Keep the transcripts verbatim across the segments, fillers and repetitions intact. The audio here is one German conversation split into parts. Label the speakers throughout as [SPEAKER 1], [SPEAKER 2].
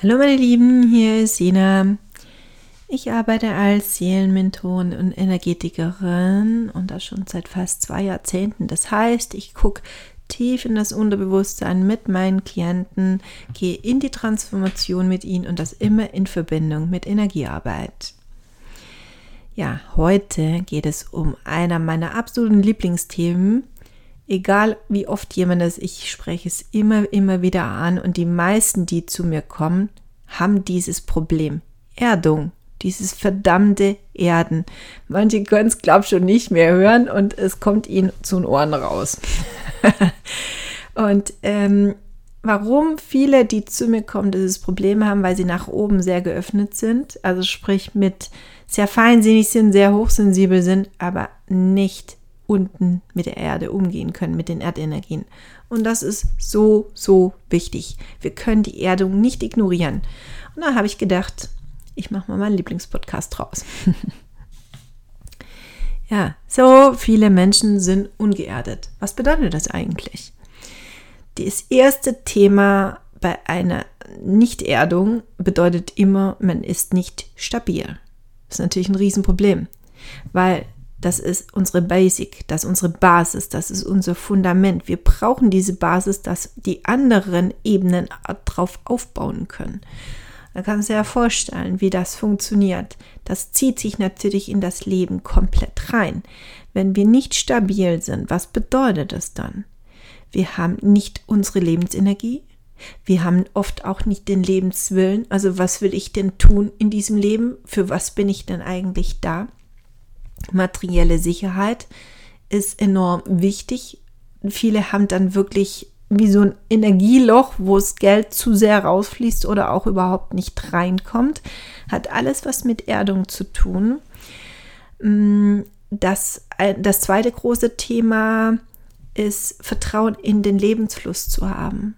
[SPEAKER 1] Hallo meine Lieben, hier ist Sina. Ich arbeite als Seelenmentorin und Energetikerin und das schon seit fast zwei Jahrzehnten. Das heißt, ich gucke tief in das Unterbewusstsein mit meinen Klienten, gehe in die Transformation mit ihnen und das immer in Verbindung mit Energiearbeit. Ja, heute geht es um einer meiner absoluten Lieblingsthemen. Egal wie oft jemand das, ich spreche es immer, immer wieder an und die meisten, die zu mir kommen, haben dieses Problem. Erdung, dieses verdammte Erden. Manche können es, glaube ich, schon nicht mehr hören und es kommt ihnen zu den Ohren raus. und ähm, warum viele, die zu mir kommen, dieses Problem haben, weil sie nach oben sehr geöffnet sind, also sprich mit sehr feinsinnig sind, sehr hochsensibel sind, aber nicht unten mit der Erde umgehen können, mit den Erdenergien. Und das ist so, so wichtig. Wir können die Erdung nicht ignorieren. Und da habe ich gedacht, ich mache mal meinen Lieblingspodcast draus. Ja, so viele Menschen sind ungeerdet. Was bedeutet das eigentlich? Das erste Thema bei einer Nichterdung bedeutet immer, man ist nicht stabil. Das ist natürlich ein Riesenproblem, weil das ist unsere Basic, das ist unsere Basis, das ist unser Fundament. Wir brauchen diese Basis, dass die anderen Ebenen drauf aufbauen können. Da kannst du dir ja vorstellen, wie das funktioniert. Das zieht sich natürlich in das Leben komplett rein. Wenn wir nicht stabil sind, was bedeutet das dann? Wir haben nicht unsere Lebensenergie. Wir haben oft auch nicht den Lebenswillen. Also was will ich denn tun in diesem Leben? Für was bin ich denn eigentlich da? Materielle Sicherheit ist enorm wichtig. Viele haben dann wirklich wie so ein Energieloch, wo das Geld zu sehr rausfließt oder auch überhaupt nicht reinkommt. Hat alles was mit Erdung zu tun. Das, das zweite große Thema ist, Vertrauen in den Lebensfluss zu haben.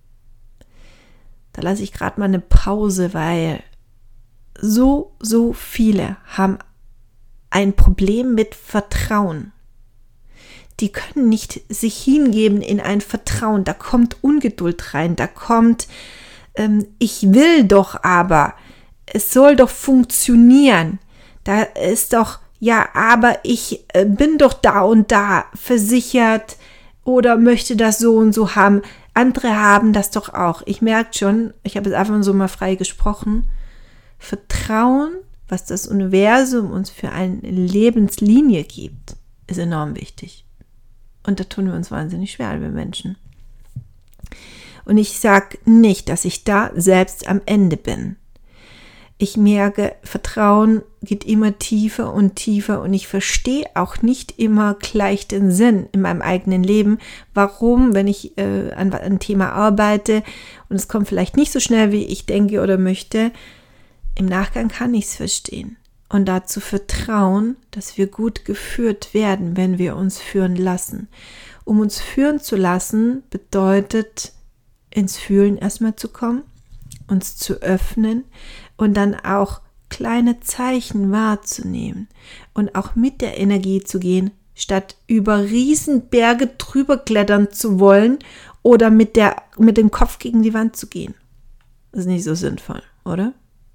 [SPEAKER 1] Da lasse ich gerade mal eine Pause, weil so, so viele haben ein Problem mit Vertrauen. Die können nicht sich hingeben in ein Vertrauen. Da kommt Ungeduld rein. Da kommt, ähm, ich will doch aber. Es soll doch funktionieren. Da ist doch, ja, aber ich äh, bin doch da und da versichert oder möchte das so und so haben. Andere haben das doch auch. Ich merke schon, ich habe jetzt einfach so mal frei gesprochen. Vertrauen, was das Universum uns für eine Lebenslinie gibt, ist enorm wichtig. Und da tun wir uns wahnsinnig schwer, wir Menschen. Und ich sage nicht, dass ich da selbst am Ende bin. Ich merke, Vertrauen geht immer tiefer und tiefer und ich verstehe auch nicht immer gleich den Sinn in meinem eigenen Leben, warum, wenn ich äh, an einem Thema arbeite und es kommt vielleicht nicht so schnell, wie ich denke oder möchte, im Nachgang kann ich es verstehen und dazu vertrauen, dass wir gut geführt werden, wenn wir uns führen lassen. Um uns führen zu lassen, bedeutet, ins Fühlen erstmal zu kommen, uns zu öffnen und dann auch kleine Zeichen wahrzunehmen und auch mit der Energie zu gehen, statt über Riesenberge drüber klettern zu wollen oder mit, der, mit dem Kopf gegen die Wand zu gehen. Das ist nicht so sinnvoll, oder?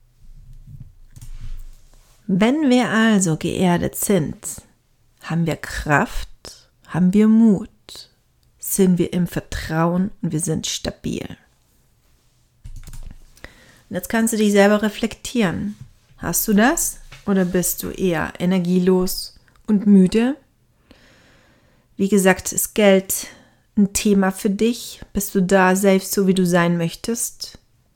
[SPEAKER 1] Wenn wir also geerdet sind, haben wir Kraft, haben wir Mut, sind wir im Vertrauen und wir sind stabil. Und jetzt kannst du dich selber reflektieren. Hast du das oder bist du eher energielos und müde? Wie gesagt, ist Geld ein Thema für dich? Bist du da selbst so, wie du sein möchtest?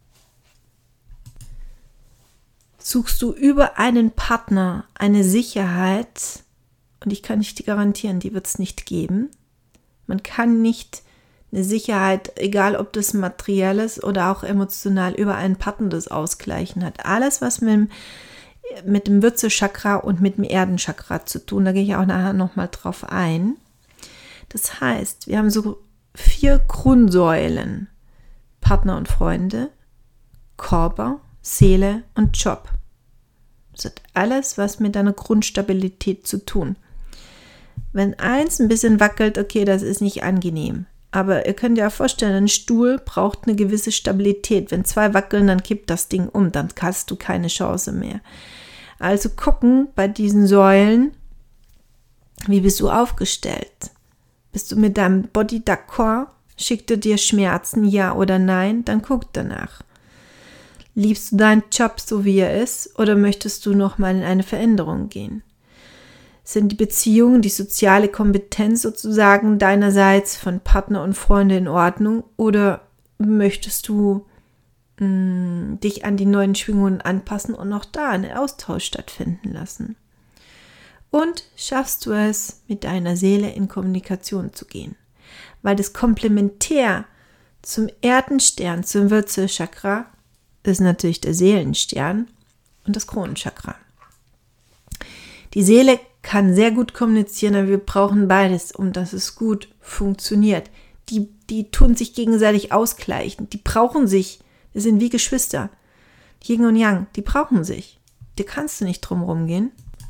[SPEAKER 1] Suchst du über einen Partner eine Sicherheit, und ich kann nicht garantieren, die wird es nicht geben. Man kann nicht eine Sicherheit, egal ob das materiell ist oder auch emotional, über einen Partner das ausgleichen hat. Alles, was mit dem, mit dem Wurzelchakra und mit dem Erdenchakra zu tun, da gehe ich auch nachher nochmal drauf ein. Das heißt, wir haben so vier Grundsäulen: Partner und Freunde, Körper, Seele und Job. Das hat alles was mit deiner Grundstabilität zu tun. Wenn eins ein bisschen wackelt, okay, das ist nicht angenehm. Aber ihr könnt ja vorstellen, ein Stuhl braucht eine gewisse Stabilität. Wenn zwei wackeln, dann kippt das Ding um, dann hast du keine Chance mehr. Also gucken bei diesen Säulen, wie bist du aufgestellt? Bist du mit deinem Body d'accord? Schickt er dir Schmerzen, ja oder nein? Dann guck danach. Liebst du deinen Job so, wie er ist, oder möchtest du nochmal in eine Veränderung gehen? Sind die Beziehungen, die soziale Kompetenz sozusagen deinerseits von Partner und Freunde in Ordnung, oder möchtest du mh, dich an die neuen Schwingungen anpassen und auch da einen Austausch stattfinden lassen? Und schaffst du es, mit deiner Seele in Kommunikation zu gehen? Weil das Komplementär zum Erdenstern, zum Wurzelchakra, ist natürlich der Seelenstern und das Kronenchakra. Die Seele kann sehr gut kommunizieren, aber wir brauchen beides, um dass es gut funktioniert. Die, die tun sich gegenseitig ausgleichen, die brauchen sich. Wir sind wie Geschwister. Yin und Yang, die brauchen sich. Da kannst du nicht drum rumgehen.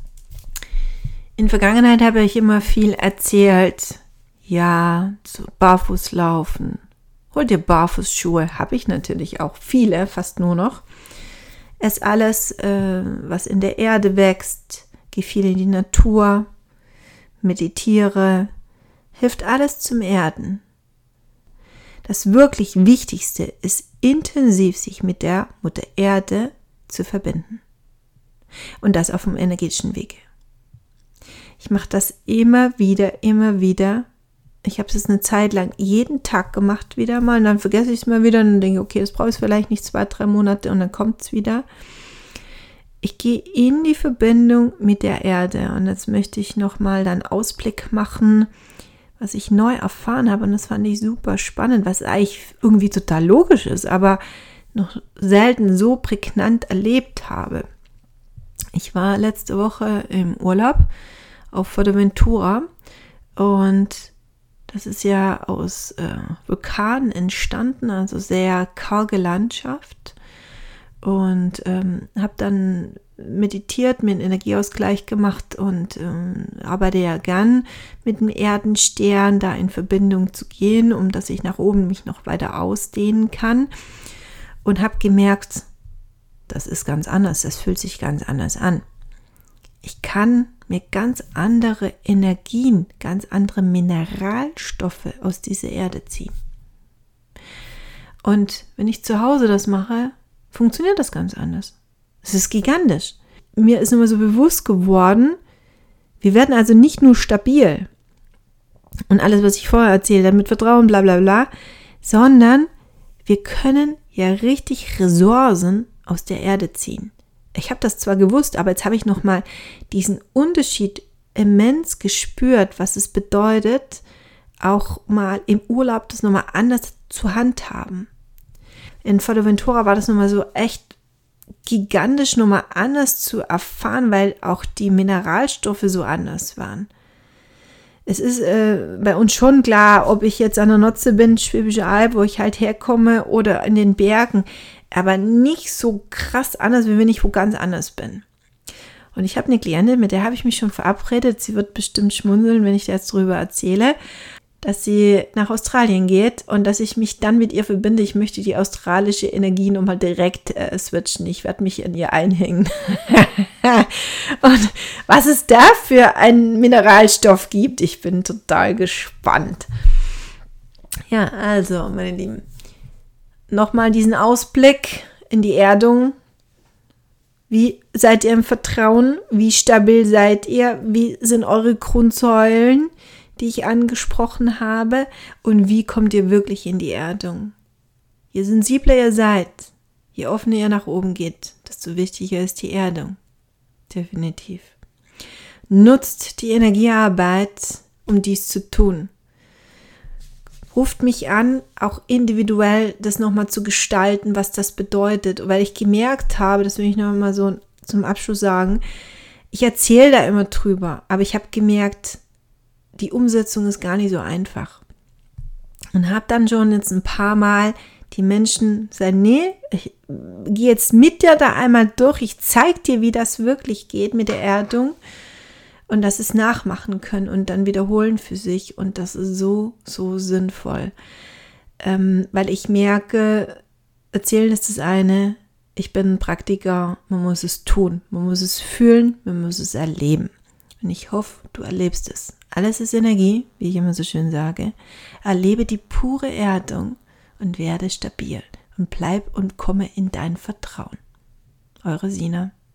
[SPEAKER 1] In der Vergangenheit habe ich immer viel erzählt. Ja, so barfuß laufen. Hol dir Barfußschuhe, habe ich natürlich auch viele, fast nur noch. Ess alles, äh, was in der Erde wächst, geh viel in die Natur, meditiere, hilft alles zum Erden. Das wirklich Wichtigste ist, intensiv sich mit der Mutter Erde zu verbinden. Und das auf dem energetischen Wege. Ich mache das immer wieder, immer wieder. Ich habe es jetzt eine Zeit lang jeden Tag gemacht wieder mal und dann vergesse ich es mal wieder und dann denke ich, okay, das brauche ich vielleicht nicht zwei, drei Monate und dann kommt es wieder. Ich gehe in die Verbindung mit der Erde und jetzt möchte ich nochmal dann Ausblick machen, was ich neu erfahren habe und das fand ich super spannend, was eigentlich irgendwie total logisch ist, aber noch selten so prägnant erlebt habe. Ich war letzte Woche im Urlaub auf Fuerteventura und das ist ja aus äh, Vulkanen entstanden, also sehr karge Landschaft. Und ähm, habe dann meditiert, mir einen Energieausgleich gemacht und ähm, arbeite ja gern mit dem Erdenstern, da in Verbindung zu gehen, um dass ich nach oben mich noch weiter ausdehnen kann. Und habe gemerkt, das ist ganz anders, das fühlt sich ganz anders an. Ich kann mir ganz andere Energien, ganz andere Mineralstoffe aus dieser Erde ziehen. Und wenn ich zu Hause das mache, funktioniert das ganz anders. Es ist gigantisch. Mir ist immer so bewusst geworden, wir werden also nicht nur stabil und alles, was ich vorher erzähle, mit Vertrauen, bla bla bla, sondern wir können ja richtig Ressourcen aus der Erde ziehen. Ich habe das zwar gewusst, aber jetzt habe ich nochmal diesen Unterschied immens gespürt, was es bedeutet, auch mal im Urlaub das nochmal anders zu handhaben. In Fuerteventura war das nochmal so echt gigantisch nochmal anders zu erfahren, weil auch die Mineralstoffe so anders waren. Es ist äh, bei uns schon klar, ob ich jetzt an der Nordsee bin, Schwäbische Alb, wo ich halt herkomme, oder in den Bergen, aber nicht so krass anders, wie wenn ich wo ganz anders bin. Und ich habe eine Klientin, mit der habe ich mich schon verabredet, sie wird bestimmt schmunzeln, wenn ich da jetzt drüber erzähle, dass sie nach Australien geht und dass ich mich dann mit ihr verbinde. Ich möchte die australische Energie nochmal direkt äh, switchen. Ich werde mich an ihr einhängen. Und was es da für einen Mineralstoff gibt, ich bin total gespannt. Ja, also, meine Lieben, nochmal diesen Ausblick in die Erdung. Wie seid ihr im Vertrauen? Wie stabil seid ihr? Wie sind eure Grundsäulen, die ich angesprochen habe? Und wie kommt ihr wirklich in die Erdung? Je sensibler ihr seid, je offener ihr nach oben geht, desto wichtiger ist die Erdung. Definitiv. Nutzt die Energiearbeit, um dies zu tun. Ruft mich an, auch individuell das nochmal zu gestalten, was das bedeutet. Weil ich gemerkt habe, das will ich noch mal so zum Abschluss sagen, ich erzähle da immer drüber, aber ich habe gemerkt, die Umsetzung ist gar nicht so einfach. Und habe dann schon jetzt ein paar Mal die Menschen sagen, nee, ich gehe jetzt mit dir da einmal durch, ich zeige dir, wie das wirklich geht mit der Erdung. und dass sie es nachmachen können und dann wiederholen für sich. Und das ist so, so sinnvoll. Ähm, weil ich merke, erzählen ist das eine, ich bin ein Praktiker, man muss es tun, man muss es fühlen, man muss es erleben. Und ich hoffe, du erlebst es. Alles ist Energie, wie ich immer so schön sage. Erlebe die pure Erdung und werde stabil und bleib und komme in dein Vertrauen. Eure Sina.